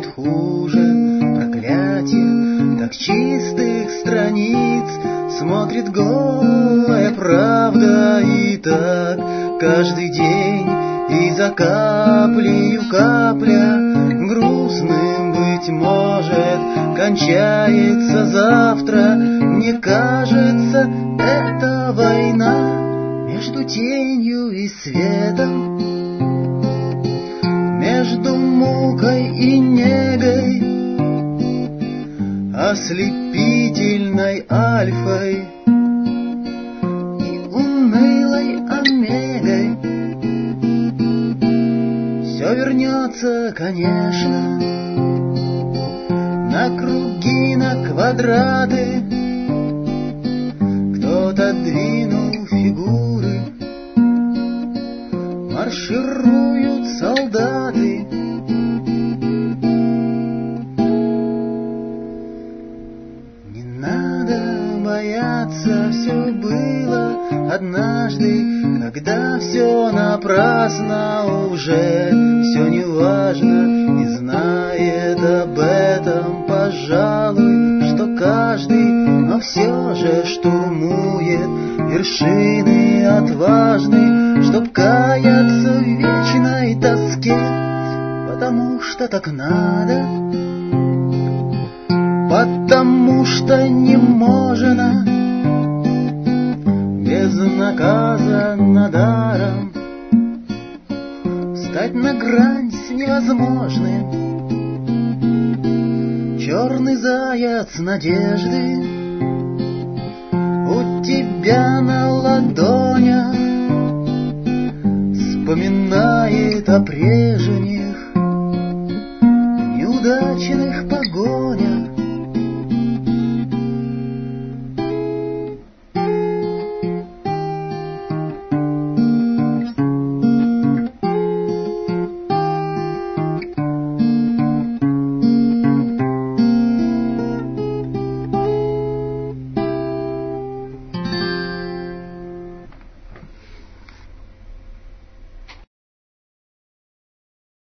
нет хуже проклятия так чистых страниц. Смотрит голая правда, и так каждый день, и за каплею капля. Грустным, быть может, кончается завтра. Мне кажется, это война между тенью и светом, между мукой и негой, ослепительной альфой и унылой омегой. Все вернется, конечно, на круги, на квадраты. Кто-то двинул фигуры, маршируют солдаты. Не надо бояться, все было однажды, когда все напрасно уже, все не важно, и знает об этом, пожалуй, что каждый, но все же штурмует вершины отважный, чтоб каяться в вечной тоске, потому что так надо, потому что не можно безнаказанно даром стать на грань с невозможным. Черный заяц надежды у тебя на ладонях вспоминает о прежних неудачных